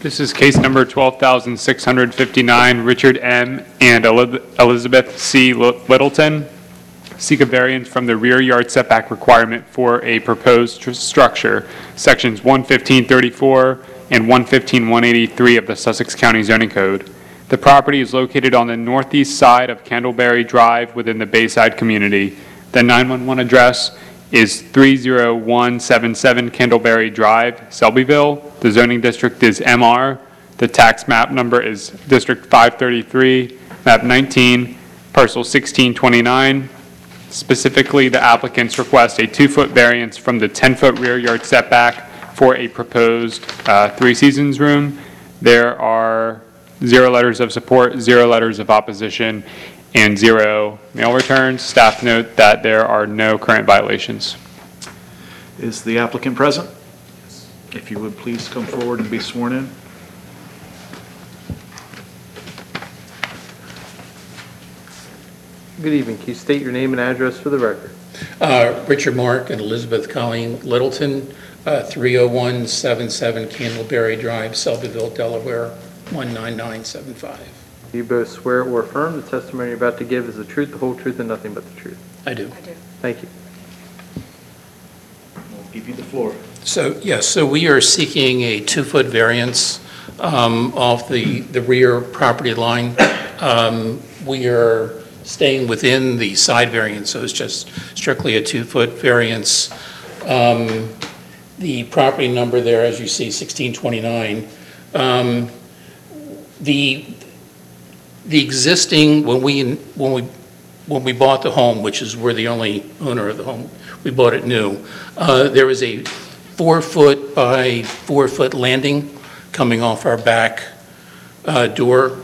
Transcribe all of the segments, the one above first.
This is case number 12,659, Richard M. and Elizabeth C. Littleton. Seek a variance from the rear yard setback requirement for a proposed structure, sections 11534 and 115-183 of the Sussex County Zoning Code. The property is located on the northeast side of Candleberry Drive within the Bayside community. The 911 address is 30177 Candleberry Drive, Selbyville. The zoning district is MR. The tax map number is District 533, map 19, parcel 1629. Specifically, the applicants request a 2-foot variance from the 10-foot rear yard setback for a proposed 3 seasons room. There are 0 letters of support, 0 letters of opposition, and 0 mail returns. Staff note that there are no current violations. Is the applicant present? Yes. If you would please come forward and be sworn in. Good evening. Can you state your name and address for the record? Richard Mark and Elizabeth Colleen Littleton, 30177 Candleberry Drive, Selbyville, Delaware, 19975. Do you both swear or affirm the testimony you're about to give is the truth, the whole truth, and nothing but the truth? I do. Thank you. I'll give you the floor. So, yes, so we are seeking a 2-foot variance off the rear property line. We are staying within the side variance, so it's just strictly a 2-foot variance. The property number there, as you see, 1629. The existing, when we bought the home, which is we're the only owner of the home, we bought it new. There was a 4-foot by 4-foot landing coming off our back door.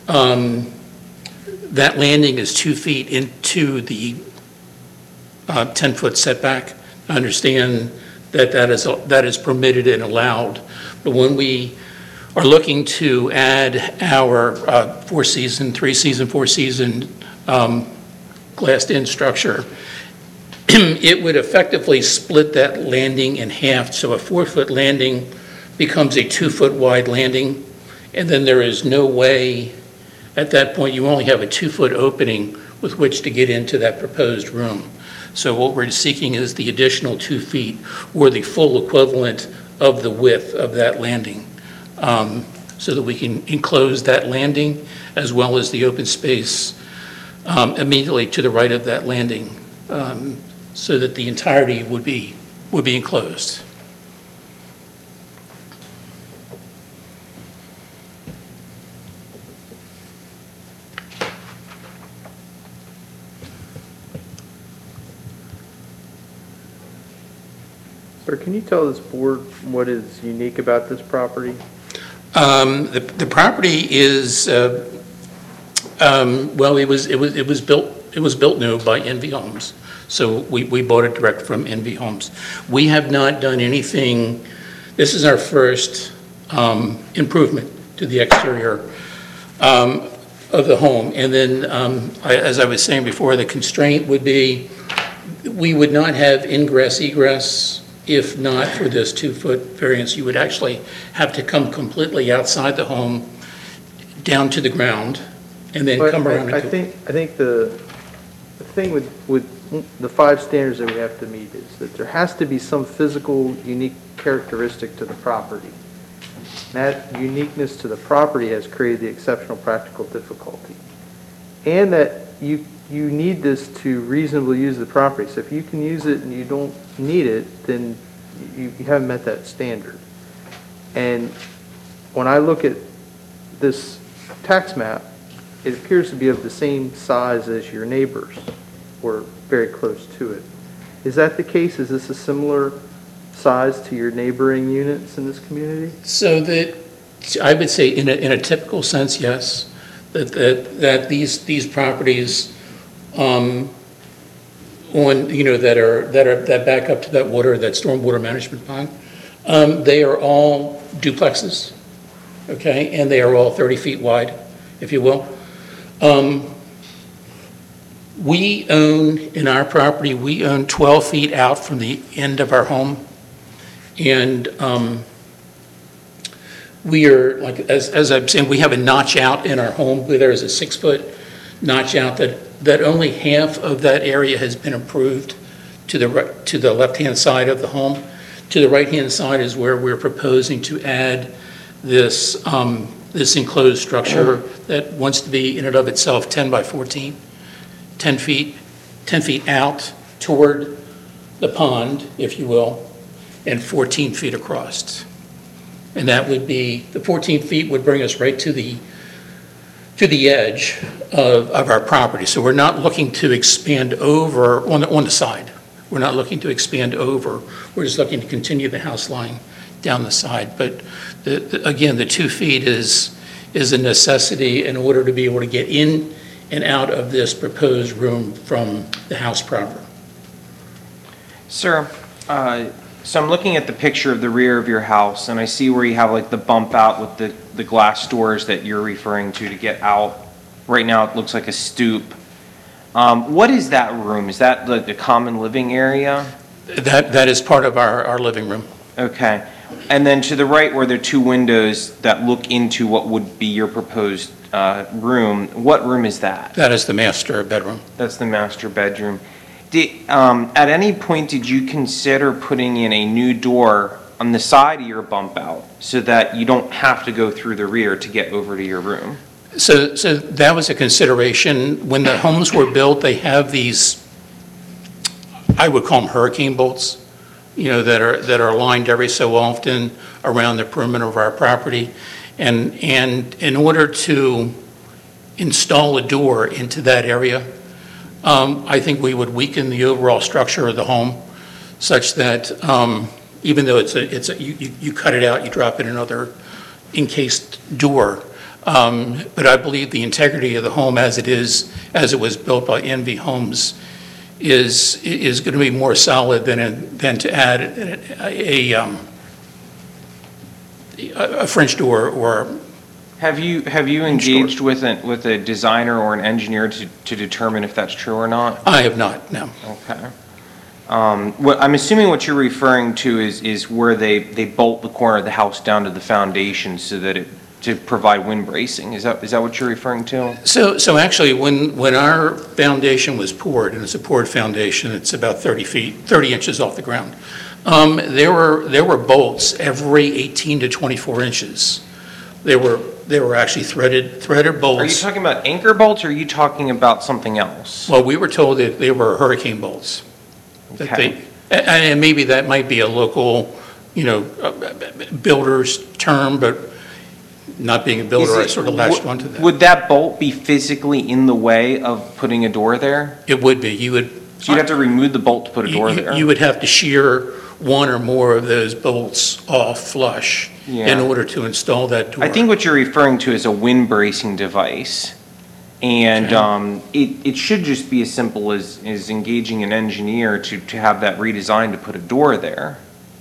That landing is 2 feet into the 10-foot setback. I understand that is permitted and allowed, but when we are looking to add our 4-season, 3-season, 4-season glassed-in structure, it would effectively split that landing in half. So a 4-foot landing becomes a 2-foot wide landing, and then there is no way, at that point, you only have a 2-foot opening with which to get into that proposed room. So what we're seeking is the additional 2 feet, or the full equivalent of the width of that landing, so that we can enclose that landing as well as the open space immediately to the right of that landing, so that the entirety would be enclosed. Sir, can you tell this board what is unique about this property? The property is well, it was built new by NV Homes, so we bought it direct from NV Homes. We have not done anything. This is our first improvement to the exterior of the home, and then as I was saying before, the constraint would be we would not have ingress egress. If not for this 2-foot variance, you would actually have to come completely outside the home, down to the ground, and then come around. I think the thing with the 5 standards that we have to meet is that there has to be some physical, unique characteristic to the property. That uniqueness to the property has created the exceptional practical difficulty, and that you need this to reasonably use the property. So if you can use it and you don't need it, then you haven't met that standard. And when I look at this tax map, it appears to be of the same size as your neighbors, or very close to it. Is that the case? Is this a similar size to your neighboring units in this community? So that I would say in a typical sense, yes, that these properties that back up to that stormwater management pond, they are all duplexes, okay, and they are all 30 feet wide, if you will. We own, in our property, we own 12 feet out from the end of our home, and we are, like, as I'm saying, we have a notch out in our home, where there is a 6-foot notch out that only half of that area has been improved to the left-hand side of the home. To the right-hand side is where we're proposing to add this, this enclosed structure that wants to be in and of itself 10 by 14, 10 feet out toward the pond, if you will, and 14 feet across. And that would be, the 14 feet would bring us right to the edge of our property. So we're not looking to expand over on the side. We're not looking to expand over. We're just looking to continue the house line down the side. But again, the 2 feet is a necessity in order to be able to get in and out of this proposed room from the house proper. Sir, so I'm looking at the picture of the rear of your house, and I see where you have like the bump out with the glass doors that you're referring to get out. Right now, it looks like a stoop. What is that room? Is that like the common living area? That is part of our living room. Okay. And then to the right, where there are two windows that look into what would be your proposed room, what room is that? That is the master bedroom. That's the master bedroom. At any point, did you consider putting in a new door on the side of your bump out so that you don't have to go through the rear to get over to your room? So that was a consideration. When the homes were built, they have these, I would call them hurricane bolts, you know, that are lined every so often around the perimeter of our property. And in order to install a door into that area, I think we would weaken the overall structure of the home such that even though you cut it out, you drop in another encased door. But I believe the integrity of the home as it was built by NV Homes is going to be more solid than to add a French door or. Have you engaged with a designer or an engineer to determine if that's true or not? I have not, no. Okay. I'm assuming what you're referring to is where they bolt the corner of the house down to the foundation so that to provide wind bracing. Is that what you're referring to? So actually, when our foundation was poured, and it's a poured foundation, it's about 30 inches off the ground. There were bolts every 18 to 24 inches. They were actually threaded bolts. Are you talking about anchor bolts, or are you talking about something else? Well, we were told that they were hurricane bolts. Okay. And maybe that might be a local, builder's term, but not being a builder, I sort of latched onto that. Would that bolt be physically in the way of putting a door there? It would be. So you'd have to remove the bolt to put a door there? You would have to shear one or more of those bolts off flush in order to install that door. I think what you're referring to is a wind bracing device. And it should just be as simple as engaging an engineer to have that redesigned to put a door there.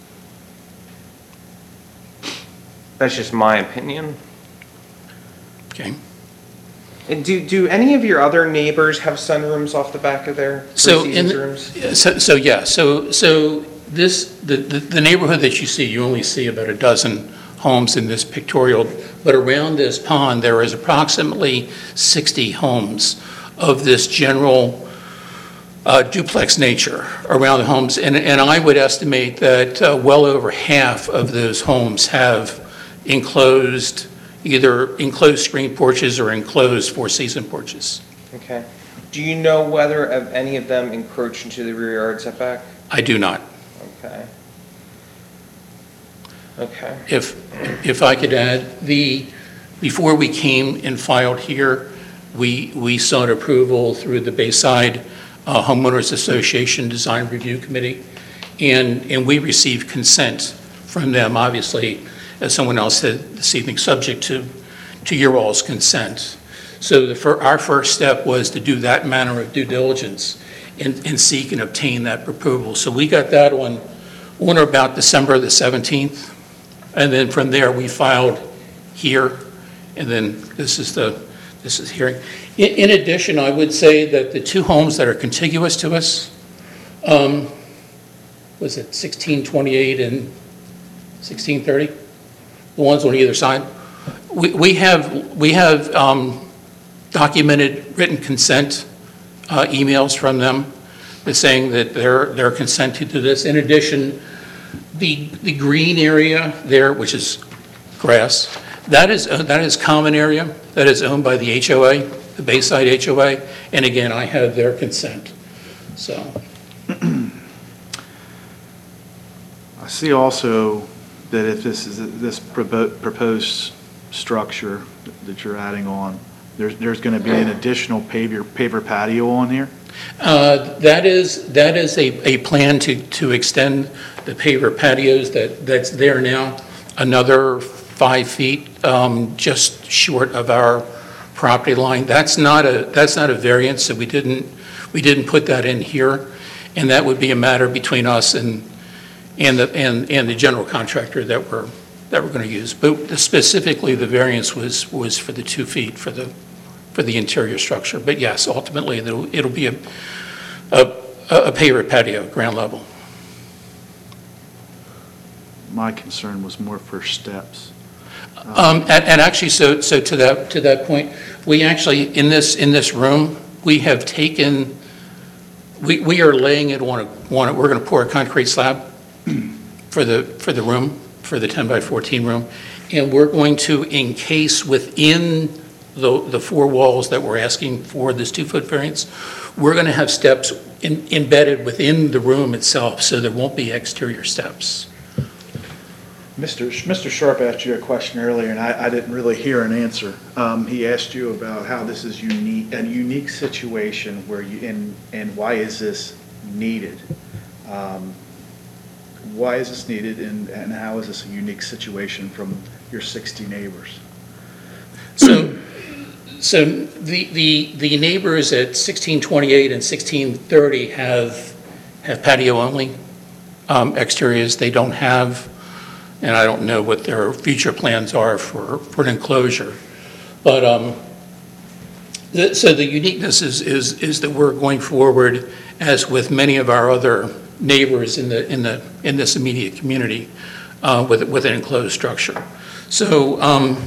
That's just my opinion. Okay. And do any of your other neighbors have sunrooms off the back of their rooms? So the neighborhood that you see, you only see about a dozen homes in this pictorial, but around this pond there is approximately 60 homes of this general duplex nature around the homes, and I would estimate that well over half of those homes have either enclosed screen porches or enclosed four-season porches. Okay. Do you know whether any of them encroach into the rear yard setback? I do not. Okay. Okay. If I could add, before we came and filed here, we sought approval through the Bayside Homeowners Association Design Review Committee, and we received consent from them, obviously, as someone else said this evening, subject to your all's consent. So our first step was to do that manner of due diligence and seek and obtain that approval. So we got that on or about December the 17th. And then from there, we filed here, and then this is hearing. In addition, I would say that the two homes that are contiguous to us, was it 1628 and 1630? the ones on either side. We have documented written consent emails from them that's saying that they're consenting to this. In addition, the green area there, which is grass, that is common area, that is owned by the HOA, the Bayside HOA, and again, I have their consent, so. I see also that if this proposed structure that you're adding on, there's going to be an additional paver patio on here? That is a plan to extend the paver patios that's there now, another 5 feet, just short of our property line. That's not a variance, so we didn't put that in here, and that would be a matter between us and the general contractor that we're going to use. But specifically, the variance was for the 2 feet for the interior structure. But yes, ultimately, it'll be a paver patio, ground level. My concern was more for steps. And actually, so to that point, we actually, in this room, we have taken, we are laying it on we're going to pour a concrete slab for the room, for the 10 by 14 room, and we're going to encase within the 4 walls that we're asking for this 2-foot variance. We're going to have steps embedded within the room itself, so there won't be exterior steps. Mr. Sharp asked you a question earlier, and I didn't really hear an answer. He asked you about how this is a unique situation where and why is this needed? Why is this needed, and how is this a unique situation from your 60 neighbors? So the neighbors at 1628 and 1630 have patio only exteriors. They don't have, and I don't know what their future plans are for an enclosure. But so the uniqueness is that we're going forward, as with many of our other neighbors in this immediate community, with an enclosed structure. So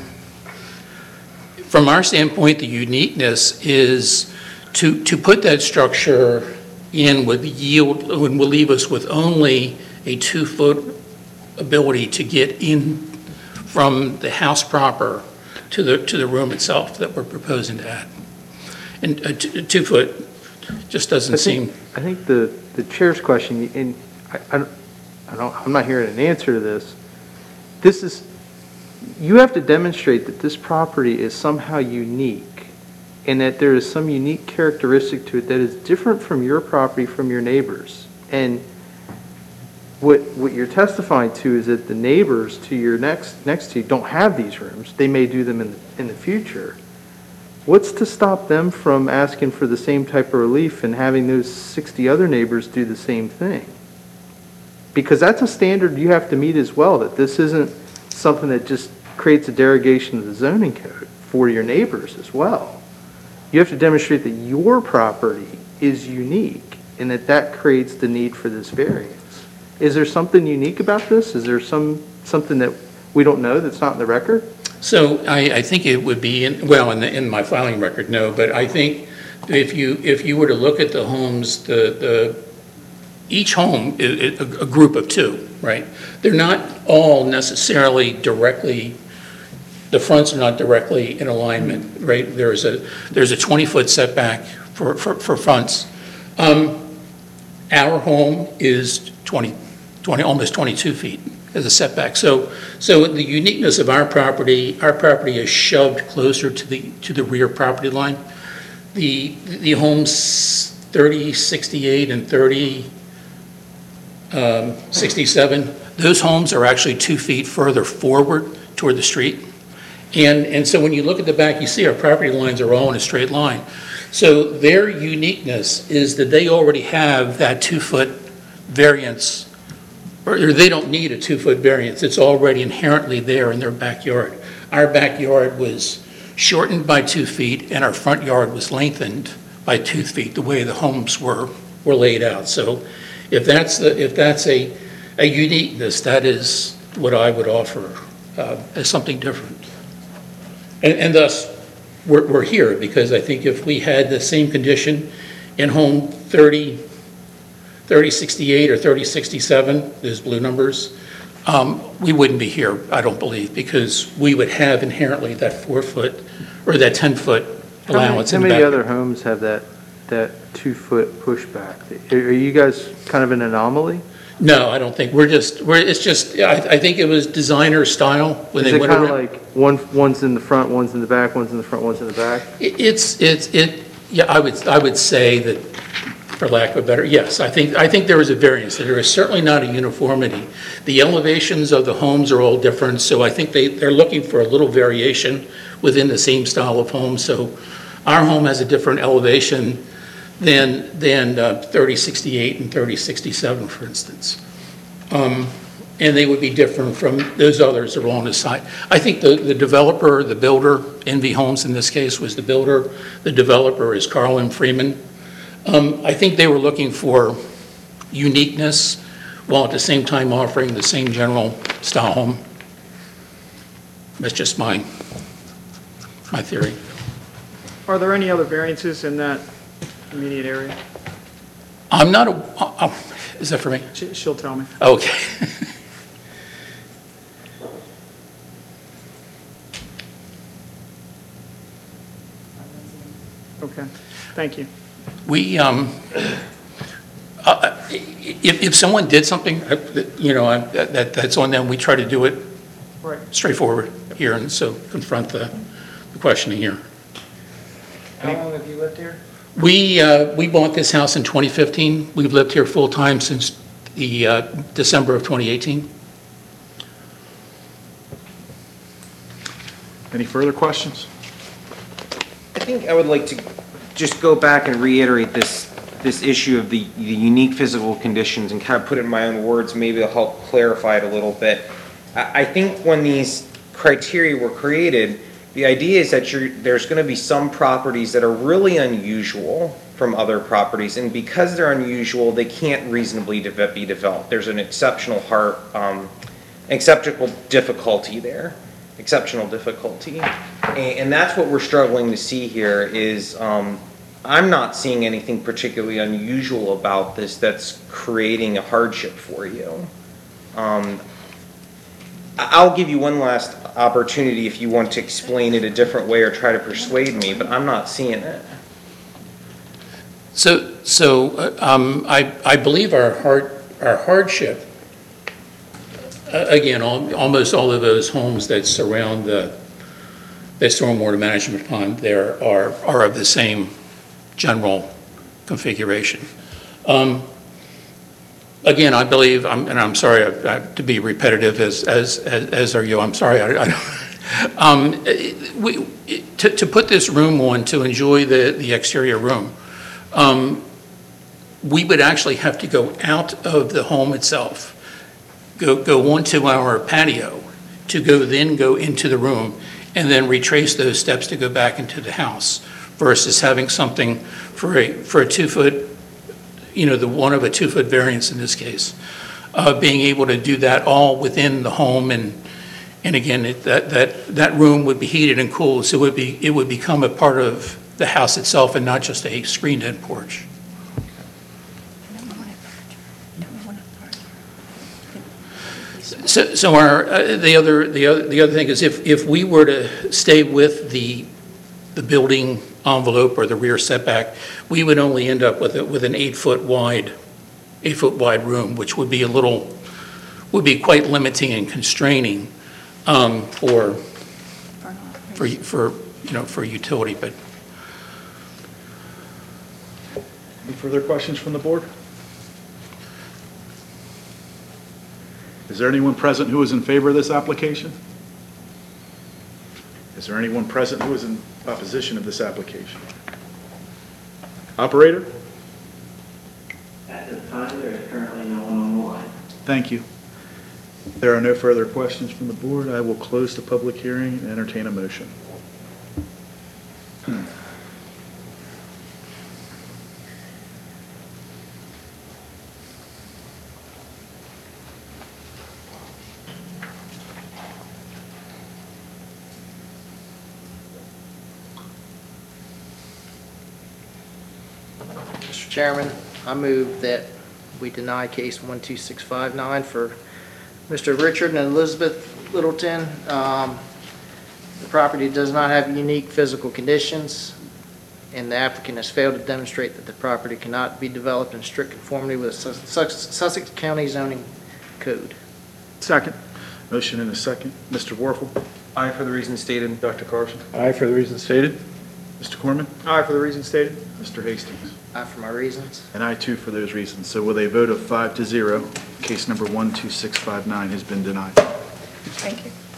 from our standpoint, the uniqueness is to put that structure in would leave us with only a 2-foot ability to get in from the house proper to the room itself that we're proposing to add. And a 2-foot just doesn't seem. I think the chair's question, and I'm not hearing an answer to this. This is, you have to demonstrate that this property is somehow unique, and that there is some unique characteristic to it that is different from your property, from your neighbors. And what you're testifying to is that the neighbors to your next to you don't have these rooms. They may do them in the future. What's to stop them from asking for the same type of relief and having those 60 other neighbors do the same thing? Because that's a standard you have to meet as well, that this isn't something that just creates a derogation of the zoning code for your neighbors as well. You have to demonstrate that your property is unique and that creates the need for this variance. Is there something unique about this? Is there something that we don't know that's not in the record? So I think it would be in my filing record, no, but I think if you were to look at the homes, each home is a group of 2, right? They're not all necessarily directly, the fronts are not directly in alignment, right? There's a 20-foot setback for fronts. Our home is 20, almost 22 feet as a setback. So the uniqueness of our property is shoved closer to the rear property line. The homes 3068 and 3067, those homes are actually 2 feet further forward toward the street. And so when you look at the back, you see our property lines are all in a straight line. So their uniqueness is that they already have that 2-foot variance, or they don't need a 2-foot variance. It's already inherently there in their backyard. Our backyard was shortened by 2 feet, and our front yard was lengthened by 2 feet, the way the homes were laid out. So if that's a uniqueness, that is what I would offer as something different. And thus, we're here, because I think if we had the same condition in home 3068 or 3067, those blue numbers, we wouldn't be here, I don't believe, because we would have inherently that 4-foot or that 10-foot allowance How in the many back. other homes have that 2-foot pushback? Are you guys kind of an anomaly? No, I don't think, it's just, I think it was designer style when Is they it went kind of around. like one's in the front, one's in the back, one's in the front, one's in the back? Yeah, I would say that, for lack of a better, yes, I think there is a variance. There is certainly not a uniformity. The elevations of the homes are all different, so I think they're looking for a little variation within the same style of home. So our home has a different elevation than 3068 and 3067, for instance. And they would be different from those others along the side. I think the developer, the builder, NV Homes in this case was the builder. The developer is Carlin Freeman. I think they were looking for uniqueness while at the same time offering the same general style home. That's just my theory. Are there any other variances in that immediate area? I'm not is that for me? She'll tell me. Okay. Okay, thank you. We, if someone did something, that's on them, we try to do it Right. straightforward here, and so confront the questioning here. How long have you lived here? We bought this house in 2015. We've lived here full-time since the December of 2018. Any further questions? I think I would like to just go back and reiterate this issue of the unique physical conditions and kind of put it in my own words, maybe it'll help clarify it a little bit. I think when these criteria were created, the idea is that there's going to be some properties that are really unusual from other properties, and because they're unusual, they can't reasonably be developed. There's an exceptional difficulty there. Exceptional difficulty. And that's what we're struggling to see here is I'm not seeing anything particularly unusual about this that's creating a hardship for you. I'll give you one last opportunity if you want to explain it a different way or try to persuade me, but I'm not seeing it. I believe our hardship, again, almost all of those homes that surround the stormwater management pond there are of the same general configuration. Again, I believe, and I'm sorry to be repetitive as are you, I'm sorry. To put this room on, to enjoy the exterior room, we would actually have to go out of the home itself, go onto our patio, to then go into the room, and then retrace those steps to go back into the house, versus having something for a 2-foot, the one of a 2-foot variance in this case, being able to do that all within the home, and again, that room would be heated and cooled, so it would become a part of the house itself and not just a screened-in porch. So the other thing is if we were to stay with the building envelope or the rear setback, we would only end up with an 8-foot wide room, which would be quite limiting and constraining for utility. But Any further questions from the board? Is there anyone present who is in favor of this application? Is there anyone present who is in opposition of this application? Operator? At this time, there is currently no one on the line. Thank you. If there are no further questions from the board, I will close the public hearing and entertain a motion. Mr. Chairman, I move that we deny case 12659 for Mr. Richard and Elizabeth Littleton. The property does not have unique physical conditions, and the applicant has failed to demonstrate that the property cannot be developed in strict conformity with Sussex County zoning code. Second. Motion and a second. Mr. Warfel? Aye for the reasons stated. Dr. Carson? Aye for the reasons stated. Mr. Corman? Aye for the reasons stated. Mr. Hastings? Aye for my reasons. And I too for those reasons. So with a vote of 5-0, case number 12659 has been denied. Thank you.